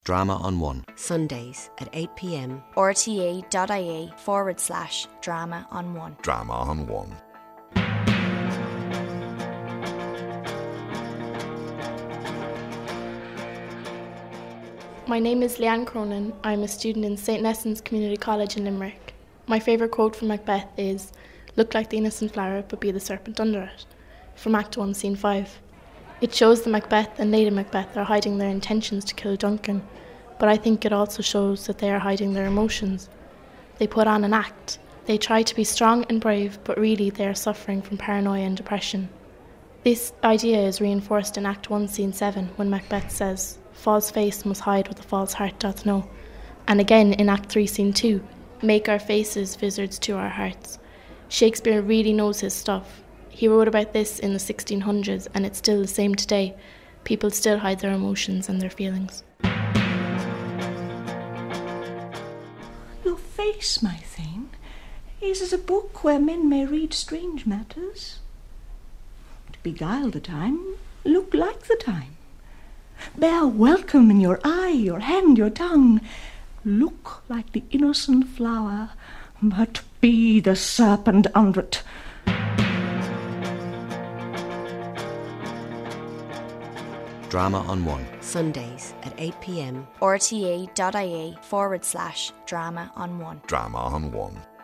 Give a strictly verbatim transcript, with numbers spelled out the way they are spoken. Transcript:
Drama on One. Sundays at eight p.m. R T A dot I E forward slash drama on one. Drama on One. My name is Leanne Cronin. I'm a student in Saint Nesson's Community College in Limerick. My favourite quote from Macbeth is, "Look like the innocent flower, but be the serpent under it," from Act one, Scene five. It shows that Macbeth and Lady Macbeth are hiding their intentions to kill Duncan, but I think it also shows that they are hiding their emotions. They put on an act. They try to be strong and brave, but really they are suffering from paranoia and depression. This idea is reinforced in Act one, Scene seven, when Macbeth says, "False face must hide what the false heart doth know." And again in Act three, Scene two, "Make our faces vizards to our hearts." Shakespeare really knows his stuff. He wrote about this in the sixteen hundreds, and it's still the same today. People still hide their emotions and their feelings. Your face, my thane, is as a book where men may read strange matters. To beguile the time, look like the time. Bear welcome in your eye, your hand, your tongue. Look like the innocent flower, but be the serpent under it. Drama on One. Sundays at eight p.m. R T A dot I E forward slash drama on one. Drama on One.